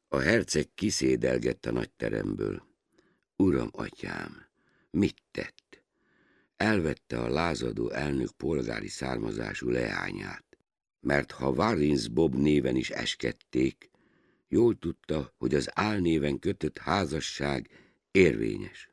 A herceg kiszédelgett a nagyteremből. Uram, atyám, mit tett? Elvette a lázadó elnök polgári származású leányát, mert ha Warrens Bob néven is eskedték, jól tudta, hogy az álnéven kötött házasság érvényes.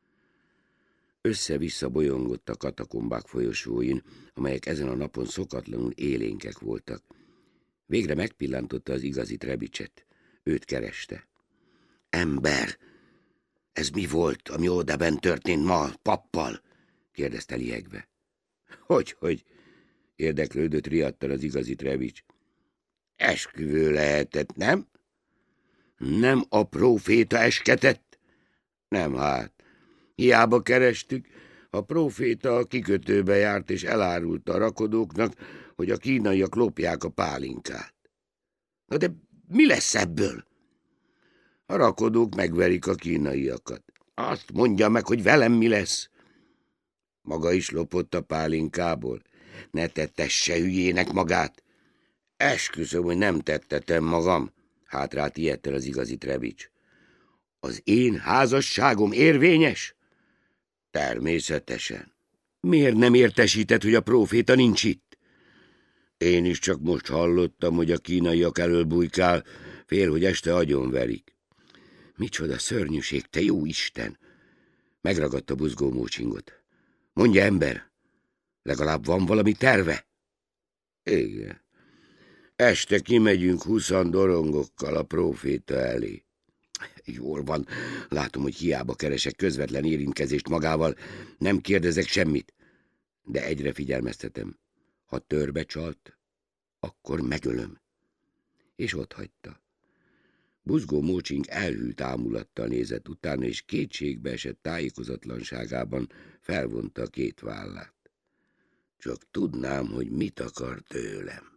Össze-vissza bolyongott a katakombák folyosóin, amelyek ezen a napon szokatlanul élénkek voltak. Végre megpillantotta az igazi Trebicset. Őt kereste. Ember, ez mi volt, ami odabent történt ma pappal? Kérdezte lihegve. Hogy? Érdeklődött riadtan az igazi Trebics. Esküvő lehetett, nem? Nem a próféta esketett? Nem hát. Hiába kerestük, a próféta a kikötőbe járt és elárulta a rakodóknak, hogy a kínaiak lopják a pálinkát. Na de mi lesz ebből? A rakodók megverik a kínaiakat. Azt mondja meg, hogy velem mi lesz. Maga is lopott a pálinkából. Ne tettesse hülyének magát. Esküszöm, hogy nem tettetem magam. Hátrált ijedten az igazi Trebics. Az én házasságom érvényes? Természetesen. Miért nem értesített, hogy a próféta nincs itt? Én is csak most hallottam, hogy a kínaiak elől bujkál, fél, hogy este agyonverik. Micsoda szörnyűség, te jó Isten! Megragadta buzgó Mócsingot. Mondja, ember, legalább van valami terve? Igen. Este kimegyünk 20 dorongokkal a próféta elé. Jól van, látom, hogy hiába keresek közvetlen érintkezést magával, nem kérdezek semmit. De egyre figyelmeztetem. Ha törbe csalt, akkor megölöm. És otthagyta. Buzgó Mócsink elhűlt ámulattal nézett utána, és kétségbe esett tájékozatlanságában felvonta a két vállát. Csak tudnám, hogy mit akar tőlem.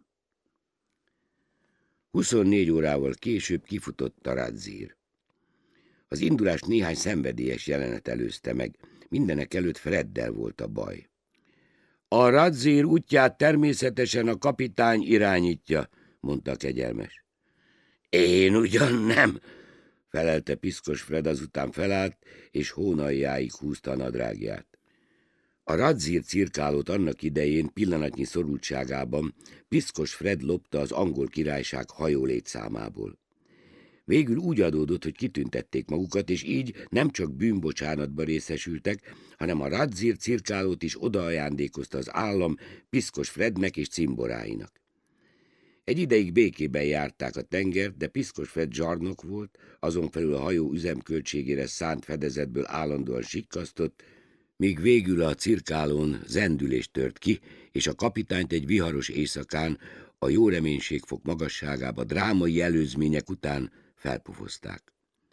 24 órával később kifutott a Radzír. Az indulást néhány szenvedélyes jelenet előzte meg, mindenek előtt Freddel volt a baj. A Radzír útját természetesen a kapitány irányítja, mondta a kegyelmes. Én ugyan nem, felelte piszkos Fred, azután felállt, és hónaljáig húzta a nadrágját. A Radzír cirkálót annak idején pillanatnyi szorultságában piszkos Fred lopta az angol királyság hajólétszámából. Végül úgy adódott, hogy kitüntették magukat, és így nem csak bűnbocsánatba részesültek, hanem a Radzír cirkálót is odaajándékozta az állam piszkos Frednek és cimboráinak. Egy ideig békében járták a tengert, de piszkos Fred zsarnok volt, azon felül a hajó üzemköltségére szánt fedezetből állandóan sikkasztott, míg végül a cirkálón zendülés tört ki, és a kapitányt egy viharos éjszakán a jó reménységfok magasságába drámai előzmények után felpufozták.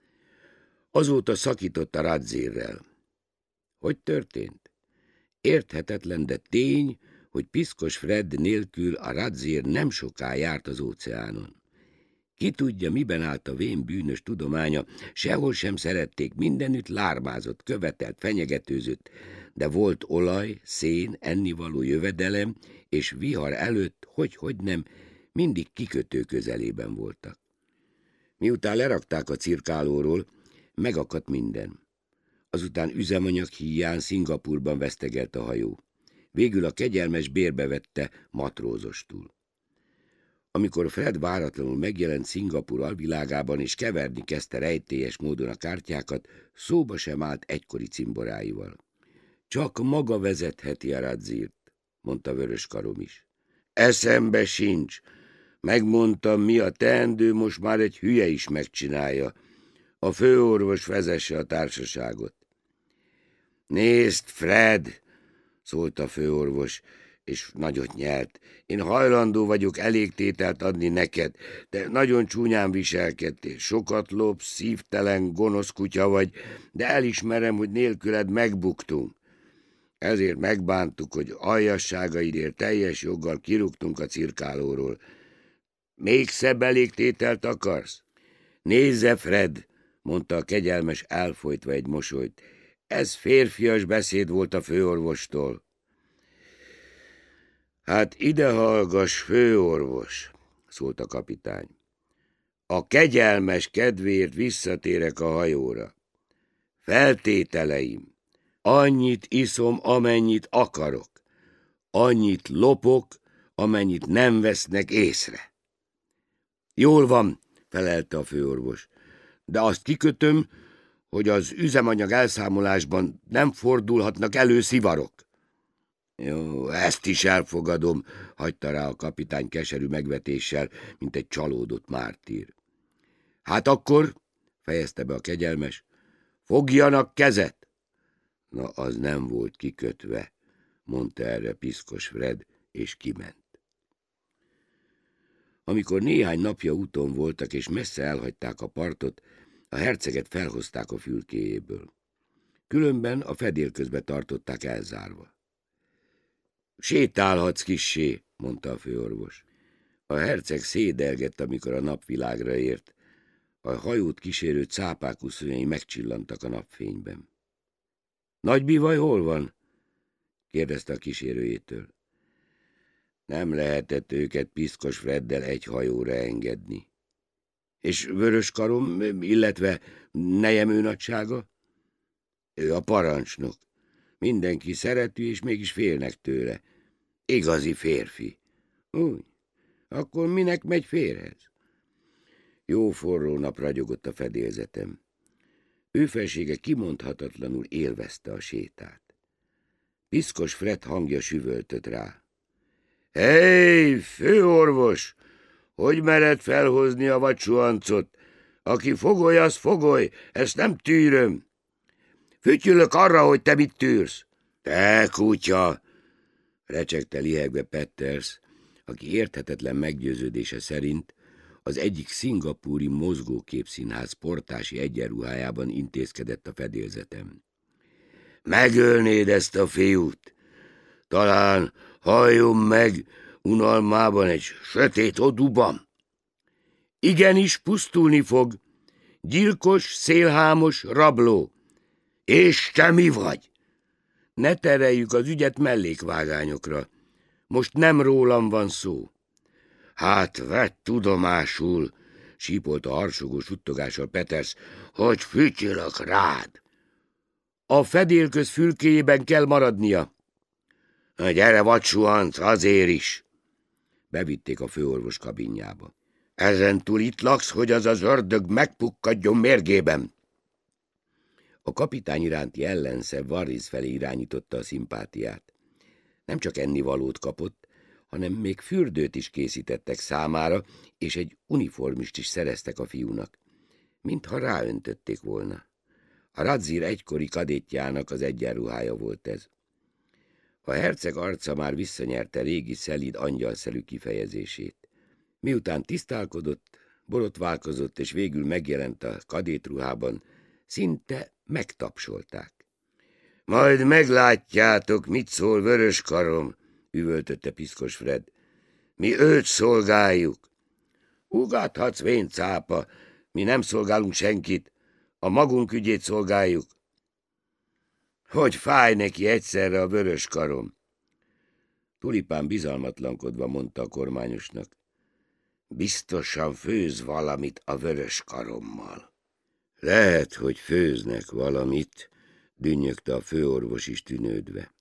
Azóta szakított a Radzírrel. Hogy történt? Érthetetlen, de tény, hogy piszkos Fred nélkül a Radzír nem soká járt az óceánon. Ki tudja, miben állt a vén bűnös tudománya, sehol sem szerették, mindenütt lármázott, követelt, fenyegetőzött, de volt olaj, szén, ennivaló, jövedelem, és vihar előtt, hogy nem, mindig kikötő közelében voltak. Miután lerakták a cirkálóról, megakadt minden. Azután üzemanyag híján Szingapúrban vesztegelt a hajó. Végül a kegyelmes bérbevette matrózostul. Amikor Fred váratlanul megjelent Szingapúr alvilágában, és keverni kezdte rejtélyes módon a kártyákat, szóba sem állt egykori cimboráival. Csak maga vezetheti a Radzírt, mondta Vöröskarom is. Eszembe sincs. Megmondtam, mi a teendő, most már egy hülye is megcsinálja. A főorvos vezesse a társaságot. Nézd, Fred, szólt a főorvos, és nagyot nyelt. Én hajlandó vagyok elégtételt adni neked, de nagyon csúnyán viselkedtél. Sokat lopsz, szívtelen, gonosz kutya vagy, de elismerem, hogy nélküled megbuktunk. Ezért megbántuk, hogy aljasságaidért teljes joggal kirúgtunk a cirkálóról. Még szebb elégtételt akarsz? Nézze, Fred, mondta a kegyelmes elfolytva egy mosolyt. Ez férfias beszéd volt a főorvostól. Hát ide hallgass, főorvos, szólt a kapitány. A kegyelmes kedvéért visszatérek a hajóra. Feltételeim. Annyit iszom, amennyit akarok. Annyit lopok, amennyit nem vesznek észre. Jól van, felelte a főorvos, de azt kikötöm, hogy az üzemanyag elszámolásban nem fordulhatnak elő szivarok. Jó, ezt is elfogadom, hagyta rá a kapitány keserű megvetéssel, mint egy csalódott mártír. Hát akkor, fejezte be a kegyelmes, fogjanak kezet! Na, az nem volt kikötve, mondta erre piszkos Fred, és kiment. Amikor néhány napja úton voltak, és messze elhagyták a partot, a herceget felhozták a fülkéjéből. Különben a fedélközbe tartották elzárva. Sétálhatsz kissé, mondta a főorvos. A herceg szédelgett, amikor a napvilágra ért. A hajót kísérő cápák uszonyai megcsillantak a napfényben. Nagy bivaj hol van? kérdezte a kísérőjétől. Nem lehetett őket piszkos Freddel egy hajóra engedni. És Vöröskarom, illetve Nejemő nagysága? Ő a parancsnok. Mindenki szereti, és mégis félnek tőle. Igazi férfi. Úgy, akkor minek megy férhez? Jó forró nap ragyogott a fedélzetem. Ő felsége kimondhatatlanul élvezte a sétát. Piszkos Fred hangja süvöltött rá. Hey, főorvos! Hogy mered felhozni a vadsuhancot? Aki fogoly, az fogoly, ezt nem tűröm. Fütyülök arra, hogy te mit tűrsz. Te kutya! Recsegte lihegve Petters, aki érthetetlen meggyőződése szerint az egyik szingapúri mozgóképszínház portási egyenruhájában intézkedett a fedélzetem. Megölnéd ezt a fiút? Talán halljon meg unalmában egy sötét oduban? Igenis pusztulni fog. Gyilkos, szélhámos, rabló. És te mi vagy? Ne tereljük az ügyet mellékvágányokra. Most nem rólam van szó. Hát vedd tudomásul, sípolta harsogó suttogással Peters, hogy fütyülök rád. A fedélköz fülkéjében kell maradnia. Na gyere, vadsuhanc, azért is. Bevitték a főorvos kabinjába. Ezentúl itt laksz, hogy az az ördög megpukkadjon mérgében. A kapitány iránti ellenszebb Varys felé irányította a szimpátiát. Nem csak ennivalót kapott, hanem még fürdőt is készítettek számára, és egy uniformist is szereztek a fiúnak, mintha ráöntötték volna. A Radzír egykori kadettjának az egyenruhája volt ez. A herceg arca már visszanyerte régi szelíd angyalszelű kifejezését. Miután tisztálkodott, borotválkozott, és végül megjelent a kadétruhában, szinte megtapsolták. Majd meglátjátok, mit szól Vöröskarom, üvöltötte piszkos Fred. Mi őt szolgáljuk. Ugathatsz, vén cápa, mi nem szolgálunk senkit, a magunk ügyét szolgáljuk. Hogy fáj neki egyszerre a Vöröskarom? Tulipán bizalmatlankodva mondta a kormányosnak. Biztosan főz valamit a Vöröskarommal. Lehet, hogy főznek valamit, dünnyögte a főorvos is tűnődve.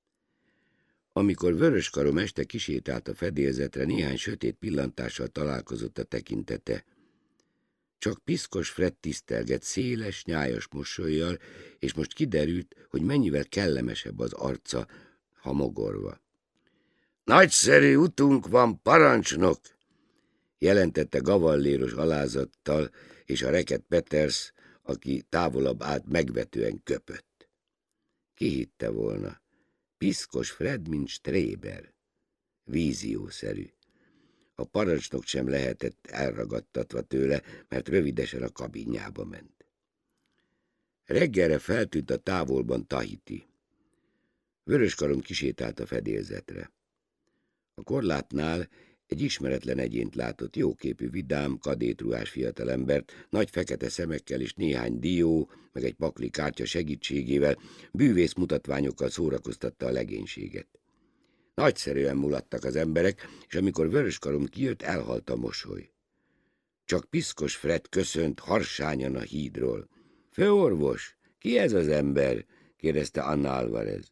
Amikor Vöröskarom este kisétált a fedélzetre, néhány sötét pillantással találkozott a tekintete. Csak piszkos Fred tisztelgett széles, nyájas mosollyal, és most kiderült, hogy mennyivel kellemesebb az arca, ha mogorva. Nagyszerű utunk van, parancsnok! Jelentette gavalléros alázattal, és a reket Peters, aki távolabb állt, megvetően köpött. Ki hitte volna? Piszkos Fred, mint stréber. Víziószerű. A parancsnok sem lehetett elragadtatva tőle, mert rövidesen a kabinjába ment. Reggelre feltűnt a távolban Tahiti. Vöröskarom kisétált a fedélzetre. A korlátnál egy ismeretlen egyént látott, jóképű, vidám, kadétruhás fiatalembert, nagy fekete szemekkel és néhány dió, meg egy pakli kártya segítségével bűvész mutatványokkal szórakoztatta a legénységet. Nagyszerűen mulattak az emberek, és amikor Vöröskarom kijött, elhalt a mosoly. Csak piszkos Fred köszönt harsányan a hídról. Főorvos, ki ez az ember? kérdezte Anna Alvarez.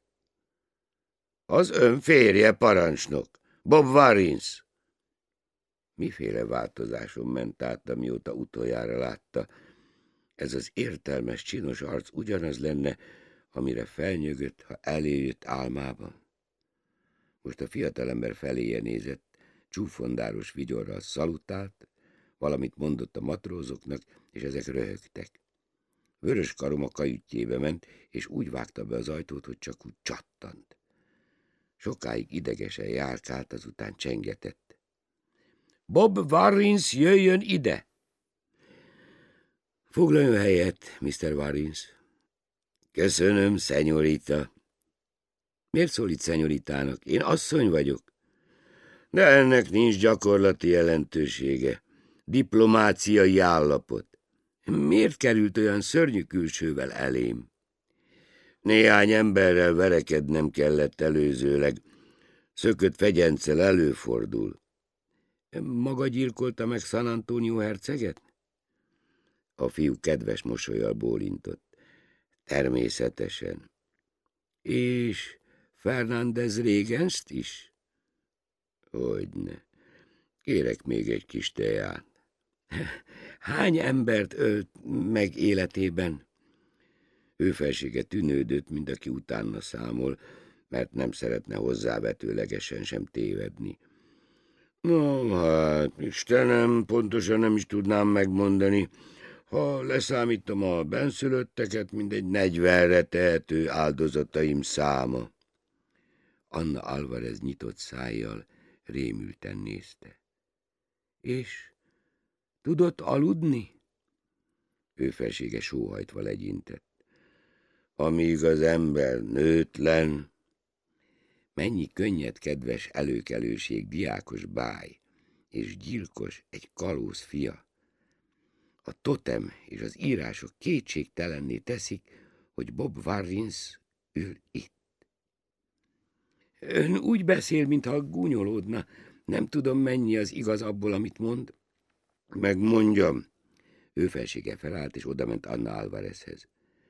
Az ön férje, parancsnok, Bob Warrens. Miféle változáson ment át, amióta utoljára látta? Ez az értelmes, csinos arc ugyanaz lenne, amire felnyögött, ha eljött álmában. Most a fiatalember feléje nézett, csúfondáros vigyorral szalutált, valamit mondott a matrózoknak, és ezek röhögtek. Vörös karom a kajütjébe ment, és úgy vágta be az ajtót, hogy csak úgy csattant. Sokáig idegesen járkált, azután csengetett. Bob Warrens, jöjjön ide! Foglaljon helyet, Mr. Warrens. Köszönöm, szenyorita. Miért szólít szenyoritának? Én asszony vagyok. De ennek nincs gyakorlati jelentősége. Diplomáciai állapot. Miért került olyan szörnyű külsővel elém? Néhány emberrel verekednem kellett előzőleg. Szökött fegyencel előfordul. Maga gyilkolta meg San Antonio herceget? A fiú kedves mosollyal bólintott. Természetesen. És Fernández Régenst is? Hogyne. Kérek még egy kis teát. Hány embert ölt meg életében? Ő felsége tűnődött, mint aki utána számol, mert nem szeretne hozzávetőlegesen sem tévedni. No, hát, Istenem, pontosan nem is tudnám megmondani. Ha leszámítom a benszülötteket, mindegy 40-re tehető áldozataim száma. Anna Alvarez nyitott szájjal rémülten nézte. És tudott aludni? Ő felsége sóhajtva legyintett. Amíg az ember nőtlen. Mennyi könnyed, kedves előkelőség, diákos báj, és gyilkos egy kalóz fia. A totem és az írások kétségtelenné teszik, hogy Bob Warrens ül itt. Ön úgy beszél, mintha gúnyolódna. Nem tudom, mennyi az igaz abból, amit mond. Megmondjam. Ő felsége felállt, és odament Anna Alvarezhez.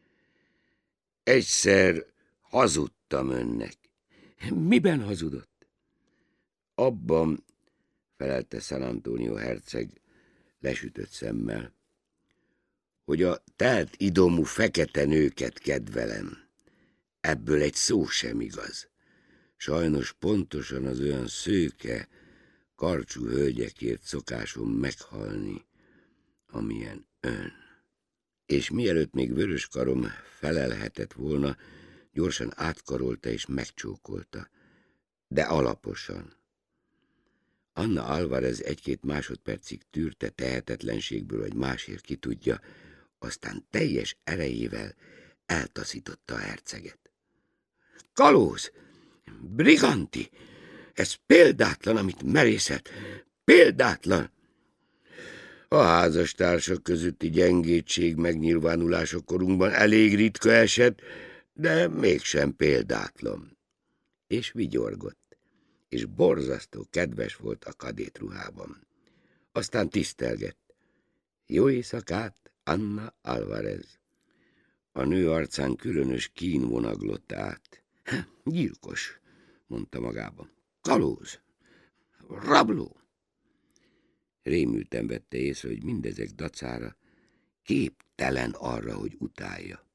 Egyszer hazudtam önnek. Miben hazudott? Abban, felelte San Antonio herceg lesütött szemmel, hogy a telt idomú fekete nőket kedvelem. Ebből egy szó sem igaz. Sajnos pontosan az olyan szőke, karcsú hölgyekért szokásom meghalni, amilyen ön. És mielőtt még vörös karom felelhetett volna, gyorsan átkarolta és megcsókolta, de alaposan. Anna Alvarez egy-két másodpercig tűrte tehetetlenségből, vagy másért ki tudja, aztán teljes erejével eltaszította a herceget. Kalóz! Briganti! Ez példátlan, amit merészet! Példátlan! A házastársak közötti gyengétség megnyilvánulása korunkban elég ritka eset, de mégsem példátlan. És vigyorgott, és borzasztó kedves volt a kadétruhában. Aztán tisztelgett. Jó éjszakát, Anna Alvarez. A nő arcán különös kín vonaglott át. Gyilkos, mondta magában. Kalóz, rabló. Rémülten vette észre, hogy mindezek dacára képtelen arra, hogy utálja.